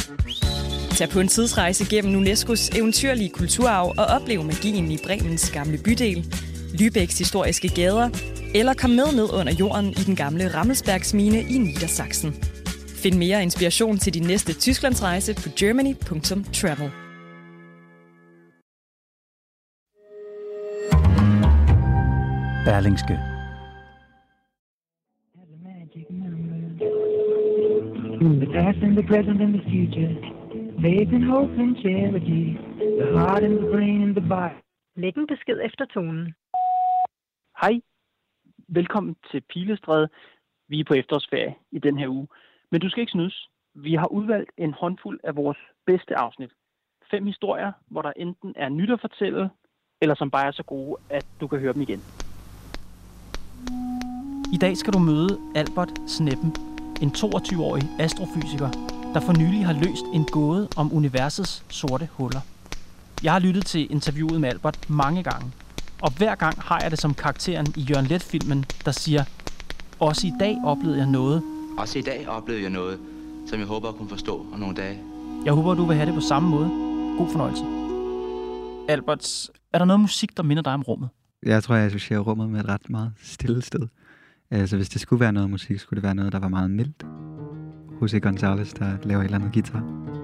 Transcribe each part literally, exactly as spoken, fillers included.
Tag på en tidsrejse gennem UNESCO's eventyrlige kulturarv og oplev magien i Bremens gamle bydel, Lübecks historiske gader, eller kom med ned under jorden i den gamle Rammelsbergsmine i Niedersachsen. Find mere inspiration til din næste Tysklandsrejse på germany punktum travel. Berlingske. The past and the present and the future. Faith and hope and charity. The heart and the brain and the body. Læg en besked efter tonen. Hej. Velkommen til Pilestræde. Vi er på efterårsferie i den her uge. Men du skal ikke snydes. Vi har udvalgt en håndfuld af vores bedste afsnit. Fem historier, hvor der enten er nyt at fortælle, eller som bare er så gode, at du kan høre dem igen. I dag skal du møde Albert Sneppen, en toogtyve-årig astrofysiker, der for nylig har løst en gåde om universets sorte huller. Jeg har lyttet til interviewet med Albert mange gange, og hver gang har jeg det som karakteren i Jørgen Leth-filmen, der siger, også i dag oplevede jeg noget. Også i dag oplevede jeg noget, som jeg håber at kunne forstå om nogle dage. Jeg håber, du vil have det på samme måde. God fornøjelse. Albert, er der noget musik, der minder dig om rummet? Jeg tror, jeg associerer rummet med et ret meget stille sted. Altså, hvis det skulle være noget musik, skulle det være noget, der var meget mildt. José González, der laver et eller andet guitar.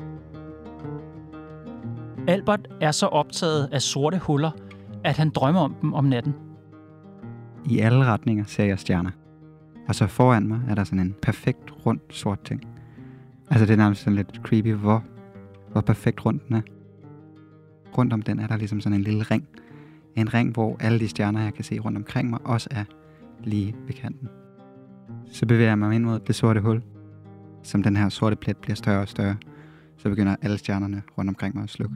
Albert er så optaget af sorte huller, at han drømmer om dem om natten. I alle retninger ser jeg stjerner. Og så foran mig er der sådan en perfekt rund sort ting. Altså, det er nærmest sådan lidt creepy, hvor, hvor perfekt rund den er. Rundt om den er der ligesom sådan en lille ring. En ring, hvor alle de stjerner, jeg kan se rundt omkring mig, også er lige ved kanten. Så bevæger jeg mig ind mod det sorte hul. Som den her sorte plet bliver større og større, så begynder alle stjernerne rundt omkring mig at slukke.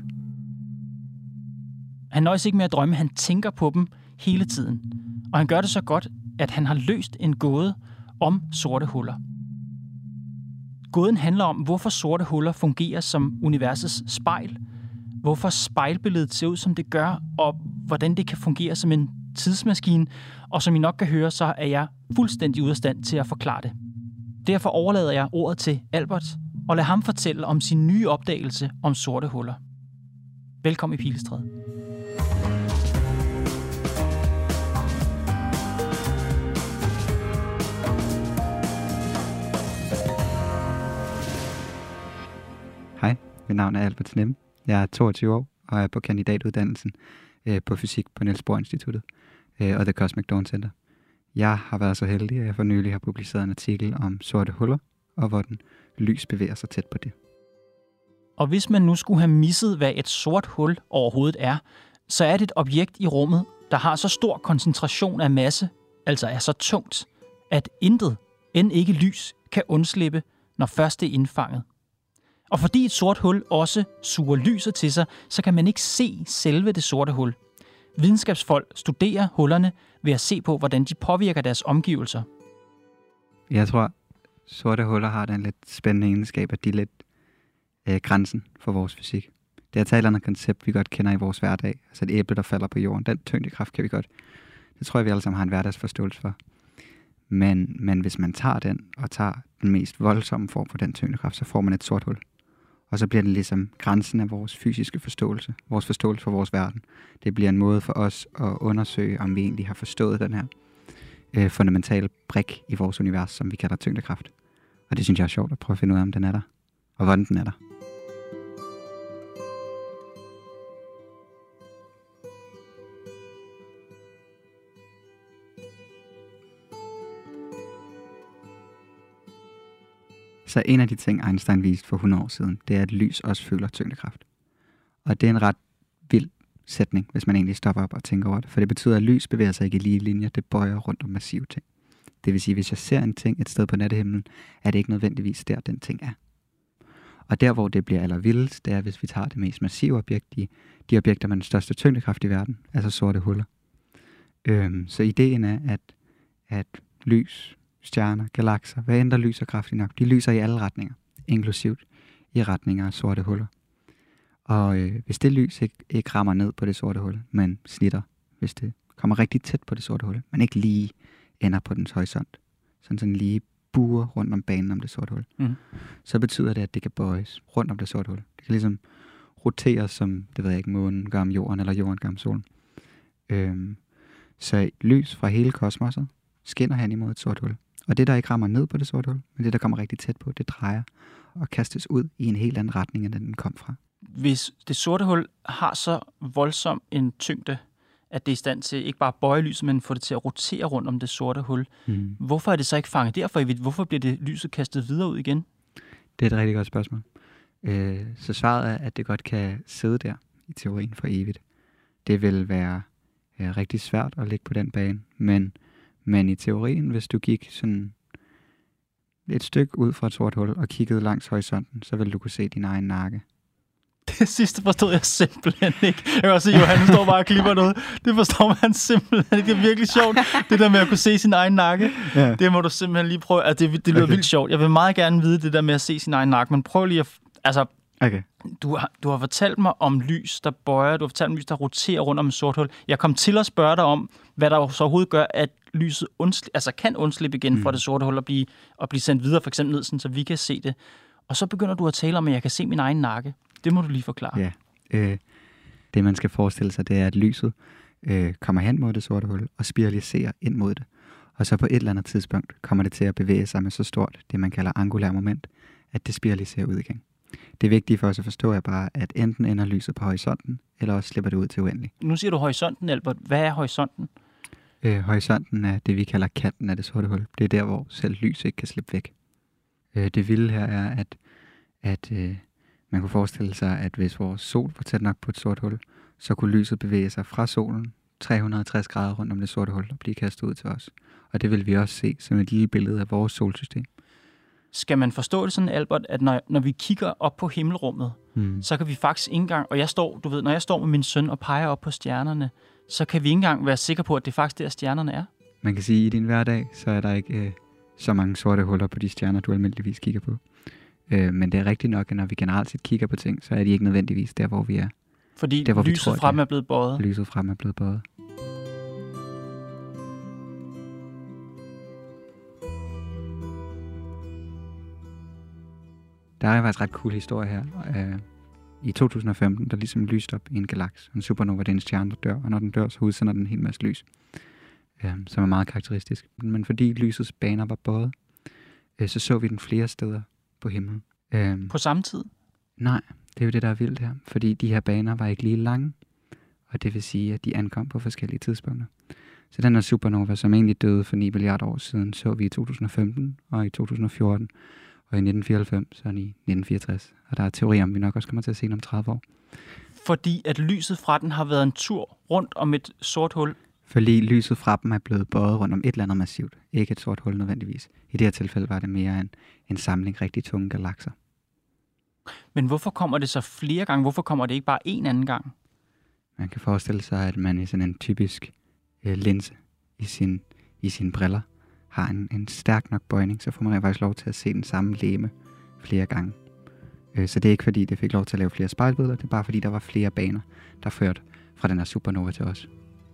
Han nøjes ikke med at drømme, han tænker på dem hele tiden. Og han gør det så godt, at han har løst en gåde om sorte huller. Gåden handler om, hvorfor sorte huller fungerer som universets spejl, hvorfor spejlbilledet ser ud, som det gør, og hvordan det kan fungere som en tidsmaskine. Og som I nok kan høre, så er jeg fuldstændig ude af stand til at forklare det. Derfor overlader jeg ordet til Albert, og lad ham fortælle om sin nye opdagelse om sorte huller. Velkommen i Pilestræde. Hej, mit navn er Albert Sneppen. Jeg er toogtyve år og er på kandidatuddannelsen øh, på fysik på Niels Bohr Instituttet øh, og The Cosmic Dawn Center. Jeg har været så heldig, at jeg for nylig har publiceret en artikel om sorte huller, og hvor den lys bevæger sig tæt på det. Og hvis man nu skulle have misset, hvad et sort hul overhovedet er, så er det et objekt i rummet, der har så stor koncentration af masse, altså er så tungt, at intet, end ikke lys, kan undslippe, når først det er indfanget. Og fordi et sort hul også suger lyset til sig, så kan man ikke se selve det sorte hul. Videnskabsfolk studerer hullerne ved at se på, hvordan de påvirker deres omgivelser. Jeg tror, sorte huller har den lidt spændende egenskab, at de er lidt øh, grænsen for vores fysik. Det er et eller andet koncept, vi godt kender i vores hverdag. Altså et æble, der falder på jorden. Den tyngdekraft kan vi godt. Det tror jeg, vi alle sammen har en hverdagsforståelse for. Men, men hvis man tager den, og tager den mest voldsomme form for den tyngdekraft, så får man et sort hul. Og så bliver det ligesom grænsen af vores fysiske forståelse. Vores forståelse for vores verden. Det bliver en måde for os at undersøge, om vi egentlig har forstået den her øh, fundamentale brik i vores univers, som vi kalder tyngdekraft. Og det synes jeg er sjovt at prøve at finde ud af, om den er der. Og hvordan den er der. Så en af de ting, Einstein viste for hundrede år siden, det er, at lys også føler tyngdekraft. Og det er en ret vild sætning, hvis man egentlig stopper op og tænker over det. For det betyder, at lys bevæger sig ikke i lige linjer, det bøjer rundt om massive ting. Det vil sige, at hvis jeg ser en ting et sted på nattehimlen, er det ikke nødvendigvis der, den ting er. Og der, hvor det bliver allervildest, det er, hvis vi tager det mest massive objekt, de, de objekter med den største tyngdekraft i verden, altså sorte huller. Øhm, så ideen er, at, at lys, stjerner, galakser, hvad end der lyser kraftigt nok, de lyser i alle retninger, inklusivt i retninger af sorte huller. Og øh, hvis det lys ikke, ikke rammer ned på det sorte hul, men snitter, hvis det kommer rigtig tæt på det sorte hul, men ikke lige ender på dens horisont, sådan sådan lige buer rundt om banen om det sorte hul, Mm. så betyder det, at det kan bøjes rundt om det sorte hul. Det kan ligesom rotere, som, det ved jeg ikke, månen gør om jorden, eller jorden gør om solen. Øhm, så lys fra hele kosmoset skinner hen imod et sort hul. Og det, der ikke rammer ned på det sorte hul, men det, der kommer rigtig tæt på, det drejer og kastes ud i en helt anden retning, end den kom fra. Hvis det sorte hul har så voldsom en tyngde, at det er i stand til ikke bare at bøje lyset, men få det til at rotere rundt om det sorte hul, Mm. hvorfor er det så ikke fanget derfor evigt? Hvorfor bliver det lyset kastet videre ud igen? Det er et rigtig godt spørgsmål. Øh, så svaret er, at det godt kan sidde der i teorien for evigt. Det vil være øh, rigtig svært at ligge på den bane, men, men i teorien, hvis du gik sådan et stykke ud fra et sort hul og kiggede langs horisonten, så vil du kunne se din egen nakke. Det sidste forstod jeg simpelthen ikke. Jeg kan også se, at Johan står bare og klipper noget. Det forstår man simpelthen ikke. Det er virkelig sjovt. Det der med at kunne se sin egen nakke, ja. Det må du simpelthen lige prøve. Altså, det, det lyder okay. vildt sjovt. Jeg vil meget gerne vide det der med at se sin egen nakke, men prøv lige at... Altså, okay. du, har, du har fortalt mig om lys, der bøjer. Du har fortalt mig om lys, der roterer rundt om et sort hul. Jeg kom til at spørge dig om, hvad der så overhovedet gør, at lyset undsli- altså, kan undslippe igen mm. fra det sorte hul og blive, og blive sendt videre, for eksempel ned, sådan, så vi kan se det. Og så begynder du at tale om, at jeg kan se min egen nakke. Det må du lige forklare. Ja. Øh, det, man skal forestille sig, det er, at lyset øh, kommer hen mod det sorte hul og spiraliserer ind mod det. Og så på et eller andet tidspunkt kommer det til at bevæge sig med så stort, det man kalder angulær moment, at det spiraliserer ud igen. Det vigtige for os at forstå er bare, at enten ender lyset på horisonten, eller også slipper det ud til uendelig. Nu siger du horisonten, Albert. Hvad er horisonten? Øh, horisonten er det, vi kalder kanten af det sorte hul. Det er der, hvor selv lys ikke kan slippe væk. Øh, det vilde her er, at, at øh, man kunne forestille sig, at hvis vores sol var tæt nok på et sort hul, så kunne lyset bevæge sig fra solen tre hundrede og tres grader rundt om det sorte hul og blive kastet ud til os. Og det vil vi også se som et lille billede af vores solsystem. Skal man forstå det sådan, Albert, at når, når vi kigger op på himmelrummet, mm. så kan vi faktisk ikke engang, og jeg står, du ved, når jeg står med min søn og peger op på stjernerne, så kan vi ikke engang være sikre på, at det faktisk der stjernerne er. Man kan sige, at i din hverdag, så er der ikke øh, så mange sorte huller på de stjerner, du almindeligvis kigger på. Øh, men det er rigtigt nok, at når vi generelt set kigger på ting, så er de ikke nødvendigvis der, hvor vi er. Fordi der, hvor lyset tror, frem er blevet bøjet. Lyset frem er blevet bøjet. Der er faktisk ret cool historie her. Uh, I to tusind og femten, der ligesom lyst op i en galaks. En supernova, det er en stjerne, der dør, og når den dør, så udsender den en hel masse lys, uh, som er meget karakteristisk. Men fordi lysets baner var bøjet, uh, så så vi den flere steder på himlen. Uh, på samme tid? Nej, det er jo det, der er vildt her. Fordi de her baner var ikke lige lange, og det vil sige, at de ankom på forskellige tidspunkter. Så den her supernova, som egentlig døde for ni milliarder år siden, så vi i to tusind og femten og i to tusind og fjorten, og i nitten fireoghalvfems og i nitten fireogtres. Og der er teorier om, vi nok også kommer til at se den om tredive år. Fordi at lyset fra den har været en tur rundt om et sort hul? Fordi lyset fra dem er blevet bøjet rundt om et eller andet massivt. Ikke et sort hul nødvendigvis. I det her tilfælde var det mere en, en samling rigtig tunge galakser. Men hvorfor kommer det så flere gange? Hvorfor kommer det ikke bare en anden gang? Man kan forestille sig, at man i sådan en typisk øh, linse i, sin, i sine briller har en, en stærk nok bøjning, så får man faktisk lov til at se den samme legeme flere gange. Øh, så det er ikke fordi, det fik lov til at lave flere spejlbilleder, det er bare fordi, der var flere baner, der førte fra den her supernova til os.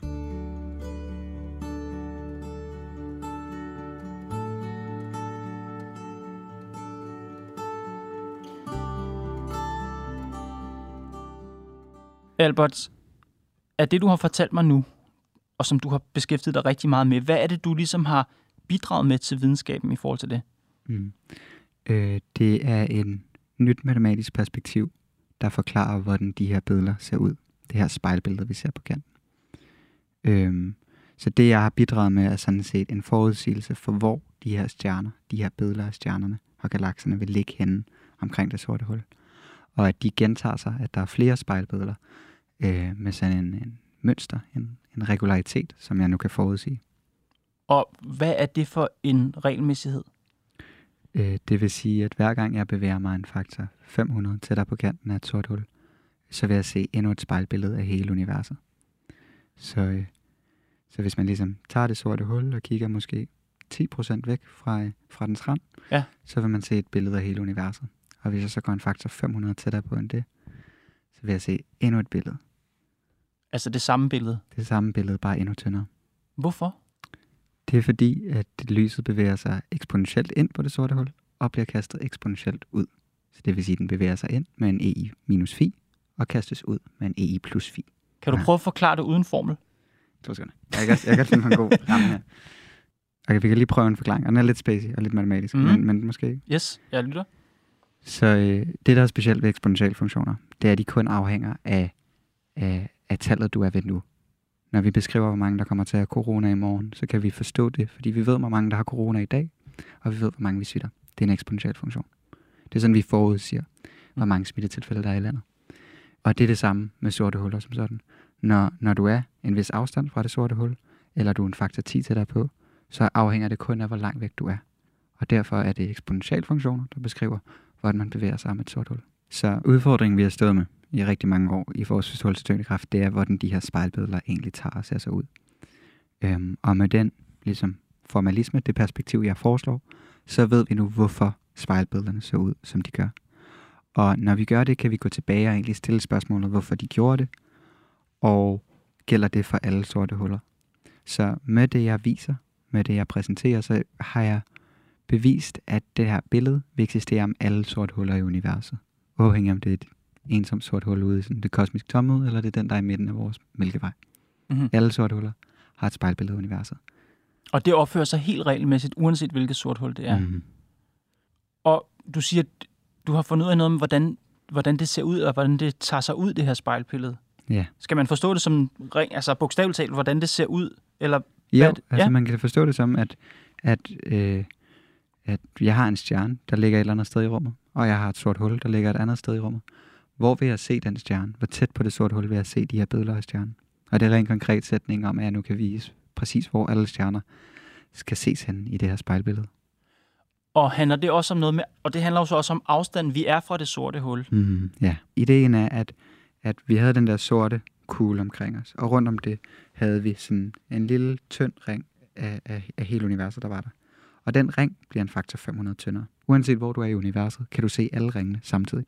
Albert, er det, du har fortalt mig nu, og som du har beskæftiget dig rigtig meget med, hvad er det, du ligesom har bidraget med til videnskaben i forhold til det? Mm. Øh, det er en nyt matematisk perspektiv, der forklarer, hvordan de her billeder ser ud. Det her spejlbillede, vi ser på kanten. Øh, så det, jeg har bidraget med, er sådan set en forudsigelse for, hvor de her stjerner, de her billeder af stjernerne og galakserne vil ligge henne omkring det sorte hul. Og at de gentager sig, at der er flere spejlbilleder øh, med sådan en, en mønster, en, en regularitet, som jeg nu kan forudsige. Og hvad er det for en regelmæssighed? Øh, det vil sige, at hver gang jeg bevæger mig en faktor fem hundrede tættere på kanten af et sort hul, så vil jeg se endnu et spejlbillede af hele universet. Så, øh, så hvis man ligesom tager det sorte hul og kigger måske ti procent væk fra, øh, fra dens rand, ja. så vil man se et billede af hele universet. Og hvis jeg så går en faktor fem hundrede tættere på end det, så vil jeg se endnu et billede. Altså det samme billede? Det samme billede, bare endnu tyndere. Hvorfor? Det er fordi, at lyset bevæger sig eksponentielt ind på det sorte hul, og bliver kastet eksponentielt ud. Så det vil sige, at den bevæger sig ind med en E I minus phi, og kastes ud med en E I plus phi. Kan du prøve at forklare det uden formel? To sekunder. Jeg kan, jeg kan finde på en god ramme her. Okay, vi kan lige prøve en forklaring. Og den er lidt spacey og lidt matematisk, mm. men, men måske ikke. Yes, jeg lytter. Så øh, det, der er specielt ved eksponentielle funktioner, det er, at de kun afhænger af, af, af tallet, du er ved nu. Når vi beskriver, hvor mange der kommer til at have corona i morgen, så kan vi forstå det, fordi vi ved, hvor mange der har corona i dag, og vi ved, hvor mange vi smitter. Det er en eksponentiel funktion. Det er sådan, vi forudsiger, hvor mange smittetilfælde der er i landet. Og det er det samme med sorte huller som sådan. Når, når du er en vis afstand fra det sorte hul, eller du er en faktor ti tættere på, så afhænger det kun af, hvor langt væk du er. Og derfor er det eksponentielle funktioner, der beskriver, hvordan man bevæger sig med et sort hul. Så udfordringen, vi har stået med i rigtig mange år i vores forståelse af tyngdekraft, det er, hvordan de her spejlbilleder egentlig tager og ser sig ud. Øhm, og med den ligesom, formalisme, det perspektiv, jeg foreslår, så ved vi nu, hvorfor spejlbillederne så ud, som de gør. Og når vi gør det, kan vi gå tilbage og egentlig stille spørgsmålet, hvorfor de gjorde det, og gælder det for alle sorte huller. Så med det, jeg viser, med det, jeg præsenterer, så har jeg bevist, at det her billede vil eksistere om alle sorte huller i universet. Uafhængig om det er et ensomt sort hul ude i sådan det kosmiske tomhed, eller det er den, der er i midten af vores mælkevej. Mm-hmm. Alle sorte huller har et spejlbillede af universet. Og det opfører sig helt regelmæssigt, uanset hvilket sort hul det er. Mm-hmm. Og du siger, at du har fundet ud af noget om, hvordan, hvordan det ser ud, og hvordan det tager sig ud, det her spejlbillede. Ja. Skal man forstå det som, altså bogstaveligt talt, hvordan det ser ud? Eller jo, hvad, altså ja? man kan forstå det som, at, at, øh, at jeg har en stjerne, der ligger et eller andet sted i rummet, og jeg har et sort hul, der ligger et andet sted i rummet. Hvor vil jeg se den stjerne? Hvor tæt på det sorte hul vil jeg se de her billeder af stjernen? Og det er en konkret sætning om, at jeg nu kan vise præcis, hvor alle stjerner skal ses hen i det her spejlbillede. Og handler det også om noget med, og det handler jo så også om afstanden, vi er fra det sorte hul. Mm, ja, ideen er, at, at vi havde den der sorte kugle omkring os, og rundt om det havde vi sådan en lille tynd ring af, af, af hele universet, der var der. Og den ring bliver en faktor fem hundrede tyndere. Uanset hvor du er i universet, kan du se alle ringene samtidig.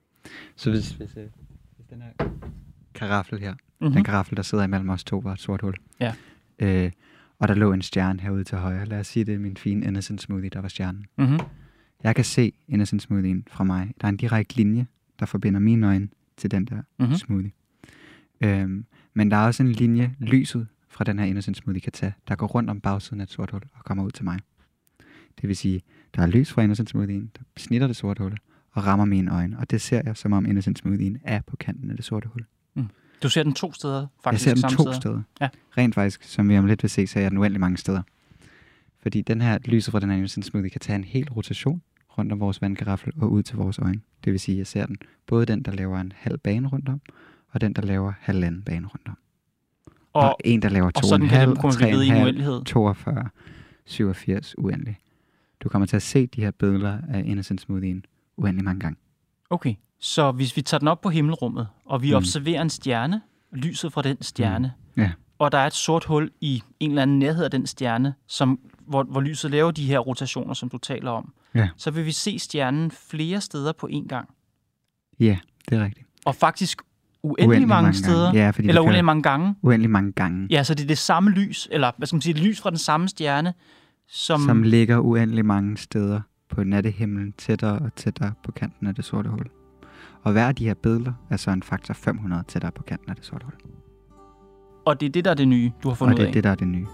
Så hvis, hvis, øh, hvis den her karaffel her, mm-hmm. den karaffel, der sidder imellem os to, var et sort hul, ja. øh, og der lå en stjerne herude til højre. Lad os sige, det er min fine Innocent Smoothie, der var stjernen. Mm-hmm. Jeg kan se Innocent Smoothien fra mig. Der er en direkte linje, der forbinder mine øjne til den der mm-hmm. smoothie. Øhm, men der er også en linje, lyset fra den her Innocent Smoothie kan tage, der går rundt om bagsiden af et sort hul og kommer ud til mig. Det vil sige, der er lys fra Innocent Smoothien, der snitter det sorte hul og rammer mine øjne. Og det ser jeg, som om Innocent Smoothien er på kanten af det sorte hul. Mm. Du ser den to steder, faktisk. Jeg ser den to steder. steder. Ja. Rent faktisk, som vi om lidt vil se, så er den uendelig mange steder. Fordi den her lyset fra den her Innocent Smoothie kan tage en hel rotation rundt om vores vandkaraffel og ud til vores øjne. Det vil sige, at jeg ser den både den, der laver en halv bane rundt om, og den, der laver halvanden bane rundt om. Og, og en, der laver to og en halv, tre og en halv, toogfyrre, syvogfirs, uendelig. Du kommer til at se de her billeder af Innocent Smoothien uendelig mange gange. Okay, så hvis vi tager den op på himmelrummet, og vi mm. observerer en stjerne, lyset fra den stjerne, mm. ja. og der er et sort hul i en eller anden nærhed af den stjerne, som, hvor, hvor lyset laver de her rotationer, som du taler om, ja. så vil vi se stjernen flere steder på én gang. Ja, det er rigtigt. Og faktisk uendelig, uendelig mange, mange steder, ja, eller uendelig mange gange. Uendelig mange gange. Ja, så det er det samme lys, eller hvad skal man sige, lys fra den samme stjerne, som... Som ligger uendelig mange steder på nattehimlen, tættere og tættere på kanten af det sorte hul. Og hver af de her billeder er så en faktor fem hundrede tættere på kanten af det sorte hul. Og det er det, der er det nye, du har fundet ud af? Og det er det, der er det nye.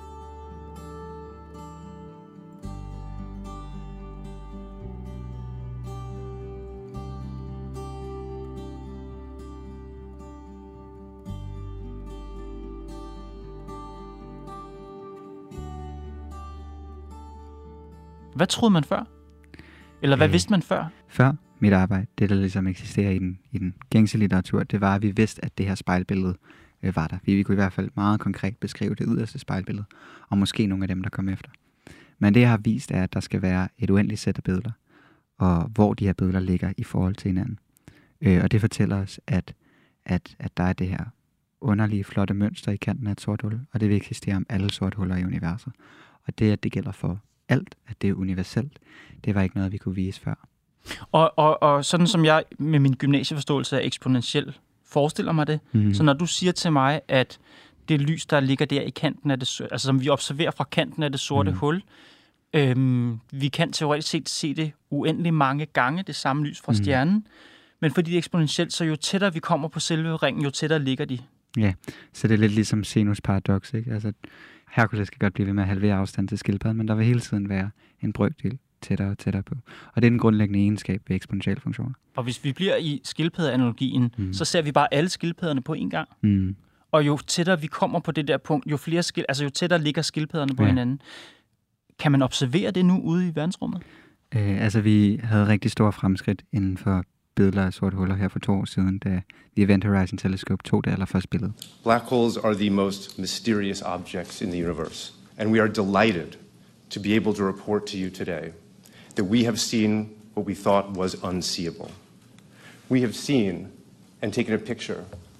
Hvad troede man før? Eller hvad øh, vidste man før? Før mit arbejde, det der ligesom eksisterer i den, i den gængse litteratur, det var, at vi vidste, at det her spejlbillede øh, var der. Vi, vi kunne i hvert fald meget konkret beskrive det yderste spejlbillede, og måske nogle af dem, der kom efter. Men det, jeg har vist, er, at der skal være et uendeligt sæt af billeder, og hvor de her billeder ligger i forhold til hinanden. Øh, og det fortæller os, at, at, at der er det her underlige, flotte mønster i kanten af et sort hul, og det vil eksistere om alle sorte huller i universet. Og det, at det gælder for alt, at det er universelt, det var ikke noget, vi kunne vise før. Og, og, og sådan som jeg med min gymnasieforståelse af eksponentiel forestiller mig det, mm-hmm. så når du siger til mig, at det lys, der ligger der i kanten af det, altså som vi observerer fra kanten af det sorte mm. hul. Øhm, vi kan teoretisk set se det uendelig mange gange, det samme lys fra mm. stjernen, men fordi det er eksponentielt, så jo tættere vi kommer på selve ringen, jo tættere ligger de. Ja, så det er lidt ligesom Zenus paradoks, ikke? Altså, Hercules kan godt blive ved med at halvere afstand til skildpadden, men der vil hele tiden være en brøkdel tættere og tættere på. Og det er den grundlæggende egenskab ved eksponentielle funktioner. Og hvis vi bliver i skildpaddeanalogien, mm. så ser vi bare alle skildpadderne på én gang. Mm. Og jo tættere vi kommer på det der punkt, jo flere skil, altså jo tættere ligger skildpadderne på ja. hinanden. Kan man observere det nu ude i verdensrummet? Øh, altså, vi havde rigtig store fremskridt inden for billeder af sorte huller her for to år siden, da The Event Horizon Telescope tog det allerførste billede. Black holes are the most mysterious objects in the universe, and we are delighted to be able to report to you today that we have seen what we thought was unseeable. We have seen and taken a picture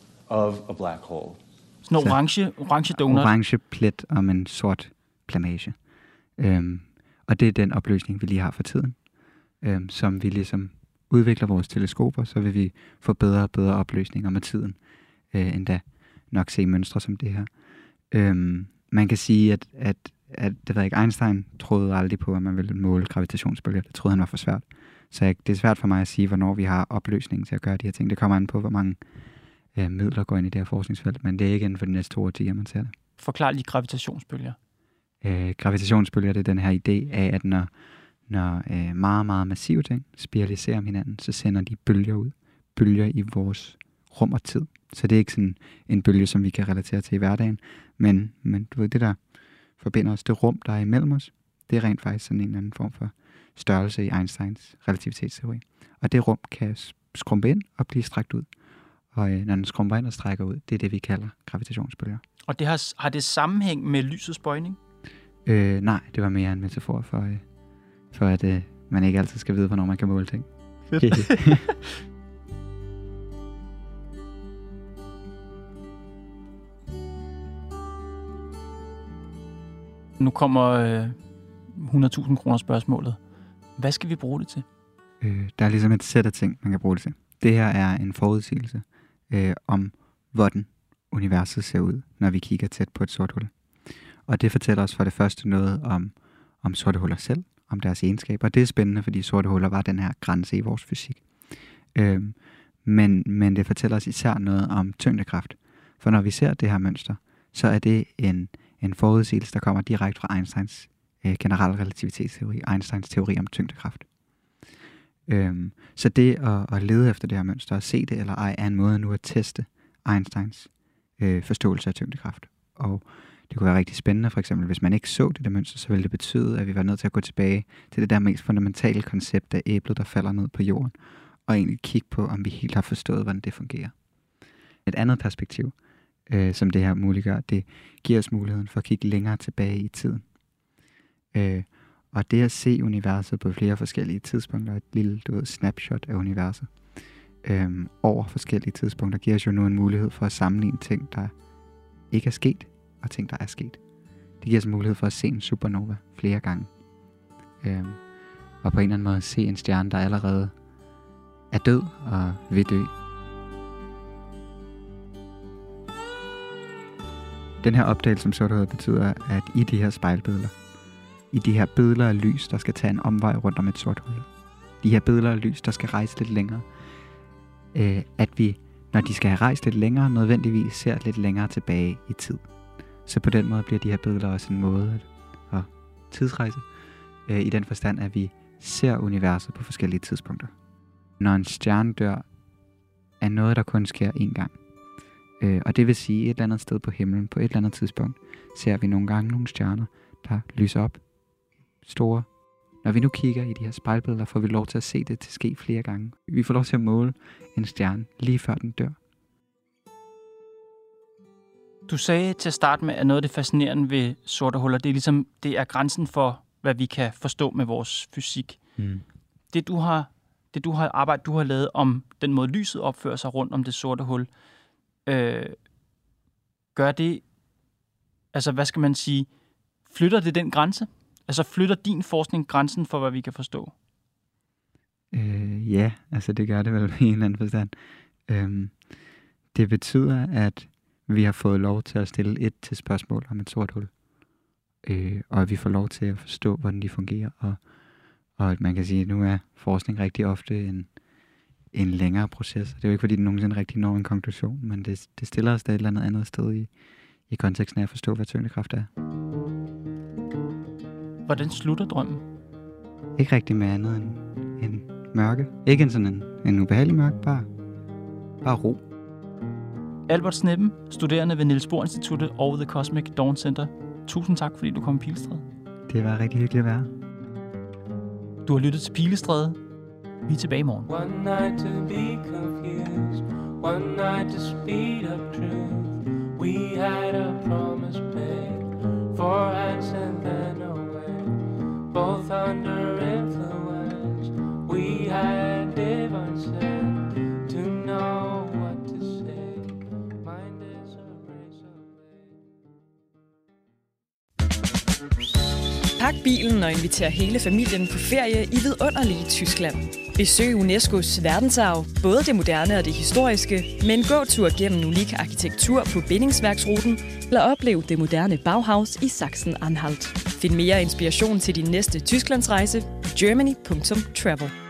of a black hole. Sådan en orange, orange donut. Orange plet om en sort plamage. Øhm, og det er den opløsning, vi lige har for tiden, øhm, som vi ligesom udvikler vores teleskoper, så vil vi få bedre og bedre opløsninger med tiden, øh, endda nok se mønstre som det her. Øhm, man kan sige, at, at, at det ved ikke, Einstein troede aldrig på, at man ville måle gravitationsbølger. Det troede han var for svært. Så jeg, det er svært for mig at sige, hvornår vi har opløsning til at gøre de her ting. Det kommer an på, hvor mange øh, midler går ind i det her forskningsfelt, men det er ikke inden for de næste to årtier, man ser det. Forklar lige gravitationsbølger. Øh, gravitationsbølger, det er den her idé af, at når Når øh, meget, meget massive ting spiraliserer om hinanden, så sender de bølger ud. Bølger i vores rum og tid. Så det er ikke sådan en bølge, som vi kan relatere til i hverdagen. Men, men du ved, det der forbinder os, det rum, der er imellem os, det er rent faktisk sådan en eller anden form for størrelse i Einsteins relativitetsteori. Og det rum kan skrumpe ind og blive strakt ud. Og øh, når den skrumper ind og strækker ud, det er det, vi kalder gravitationsbølger. Og det har, har det sammenhæng med lysets bøjning? Øh, nej, det var mere en metafor for... Øh, for at øh, man ikke altid skal vide, hvornår man kan måle ting. Fedt. Nu kommer øh, hundrede tusind kroner spørgsmålet. Hvad skal vi bruge det til? Øh, der er ligesom et sæt af ting, man kan bruge det til. Det her er en forudsigelse øh, om, hvordan universet ser ud, når vi kigger tæt på et sort hul. Og det fortæller os for det første noget om, om sorte huller selv, om deres egenskaber. Det er spændende, fordi sorte huller var den her grænse i vores fysik. Øhm, men, men det fortæller os især noget om tyngdekraft. For når vi ser det her mønster, så er det en, en forudsigelse, der kommer direkte fra Einsteins øh, generelle relativitetsteori, Einsteins teori om tyngdekraft. Øhm, så det at, at lede efter det her mønster, og se det eller ej, er en måde nu at teste Einsteins øh, forståelse af tyngdekraft. Og det kunne være rigtig spændende, for eksempel, hvis man ikke så det der mønster, så ville det betyde, at vi var nødt til at gå tilbage til det der mest fundamentale koncept af æblet, der falder ned på jorden, og egentlig kigge på, om vi helt har forstået, hvordan det fungerer. Et andet perspektiv, øh, som det her muliggør, det giver os muligheden for at kigge længere tilbage i tiden. Øh, og det at se universet på flere forskellige tidspunkter, et lille du ved, snapshot af universet, øh, over forskellige tidspunkter, giver os jo nu en mulighed for at sammenligne ting, der ikke er sket, og ting, der er sket. Det giver os mulighed for at se en supernova flere gange. Øhm, og på en eller anden måde se en stjerne, der allerede er død og vil dø. Den her opdagelse som sorte huller betyder, at i de her spejlbilleder, i de her billeder af lys, der skal tage en omvej rundt om et sort hul, de her billeder af lys, der skal rejse lidt længere, øh, at vi, når de skal have rejst lidt længere, nødvendigvis ser lidt længere tilbage i tid. Så på den måde bliver de her billeder også en måde at, at tidsrejse, øh, i den forstand, at vi ser universet på forskellige tidspunkter. Når en stjerne dør, er noget, der kun sker én gang. Øh, og det vil sige, et eller andet sted på himlen, på et eller andet tidspunkt, ser vi nogle gange nogle stjerner, der lyser op store. Når vi nu kigger i de her spejlbilleder, får vi lov til at se det til ske flere gange. Vi får lov til at måle en stjerne lige før den dør. Du sagde til at starte med, at noget af det fascinerende ved sorte huller, det er ligesom, det er grænsen for, hvad vi kan forstå med vores fysik. Mm. Det du har, det du har arbejdet, du har lavet om den måde lyset opfører sig rundt om det sorte hul, øh, gør det, altså hvad skal man sige, flytter det den grænse? Altså flytter din forskning grænsen for, hvad vi kan forstå? Øh, ja, altså det gør det vel i en eller anden forstand. Øhm, det betyder, at vi har fået lov til at stille et til spørgsmål om et sort hul. Øh, og at vi får lov til at forstå, hvordan de fungerer. Og, og at man kan sige, at nu er forskning rigtig ofte en, en længere proces. Det er jo ikke, fordi den nogensinde rigtig når en konklusion, men det, det stiller os da et eller andet andet sted i, i konteksten af at forstå, hvad tyngdekraft er. Hvordan slutter drømmen? Ikke rigtig med andet end, end mørke. Ikke en sådan en, en ubehagelig mørke, bare, bare ro. Albert Sneppen, studerende ved Niels Bohr Instituttet og The Cosmic Dawn Center. Tusind tak, fordi du kom i Pilestræde. Det var rigtig hyggeligt at være. Du har lyttet til Pilestræde. Vi er tilbage i morgen. One night to be confused, one night to speed up truth. We had a promise made, four hands and then away. Both under influence, we had divine sense to know what to say. Mind is a razor blade. Pak bilen og inviter hele familien på ferie i vidunderlige Tyskland. Besøg UNESCO's verdensarv, både det moderne og det historiske, med en gåtur gennem unik arkitektur på bindingsværksruten, eller oplev det moderne Bauhaus i Sachsen-Anhalt. Find mere inspiration til din næste Tysklandsrejse på germany punktum travel.